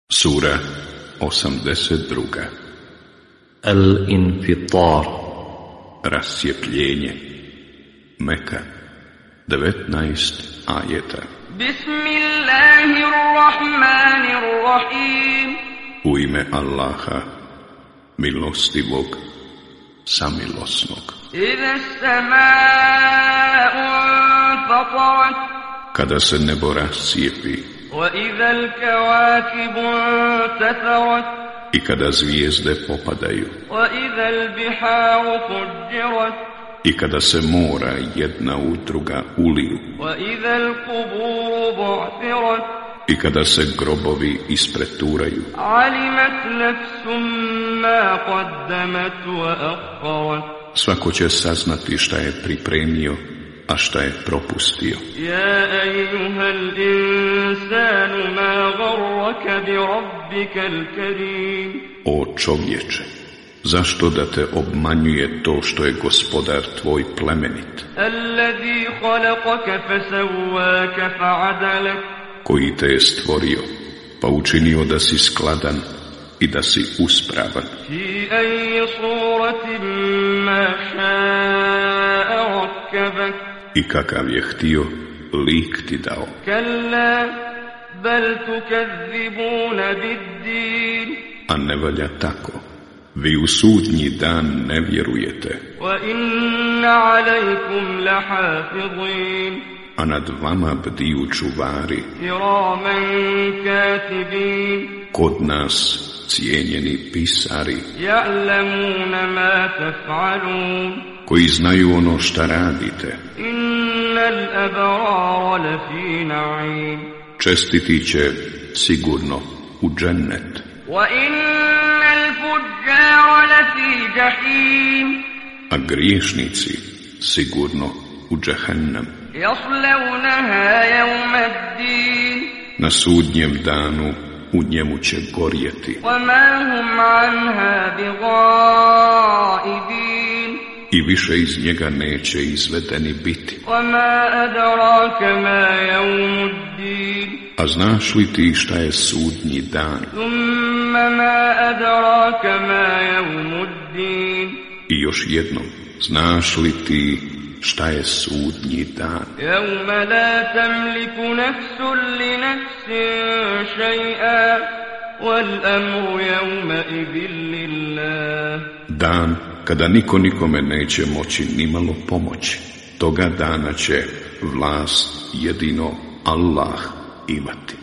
Sura 82. Al-Infitar. Rascijepljenje. Meka, 19 ajeta. Bismillahirrahmanirrahim. U ime Allaha, milostivog, samilosnog. Iza as-sama'u fatarat. Kada se nebo rascijepi, Wa iza al-kawakibu intatharat. i kada zvijezde popadaju, Wa iza al-biharu fujjirat. i kada se mora jedna u druga uliju, Wa iza al-quburu bu'thirat. i kada se grobovi ispreturaju, Alimat nafsum ma qaddamat wa akharat. svako će saznati šta je pripremio, a šta je propustio. Ya ayyuhal insanu ma gharraka bi rabbikal karim. O čovječe, zašto da te obmanjuje to što je gospodar tvoj plemenit, Alladhi khalaqaka fasawwaka fa'adalak. koji te je stvorio, pa učinio da si skladan i da si uspravan, Fi ayyi suratin ma sha'a rakkabak. i kakav je htio, lik ti dao. Kalla bal tukazzibuna bid-din. A ne valja tako, vi u sudnji dan ne vjerujete, Wa inna alaykum lahafizin. a nad vama bdiju čuvari, Kiraman katibin. kod nas cijenjeni pisari, Ya'lamuna ma taf'alun. koji znaju ono šta radite. Innal abrara lafi na'im. Čestiti će sigurno u džennet, Wa innal fujjara lafi jahim. a griješnici sigurno u džehennem. Yaslawnaha yawma ad-din. Na sudnjem danu u njemu će gorjeti, Wa ma hum anha bighaibin. i više iz njega neće izvedeni biti. Wa ma adraka ma yawmu ad-din. A znaš li ti šta je sudnji dan? Thumma ma adraka ma yawmu ad-din. I još jednom, znaš li ti šta je sudnji dan? Yawma la tamliku nafsun li nafsin shay'a. Wal amru yawma idhin lillah. Dan kada niko nikome neće moći nimalo pomoći. Toga dana će vlast jedino Allah imati.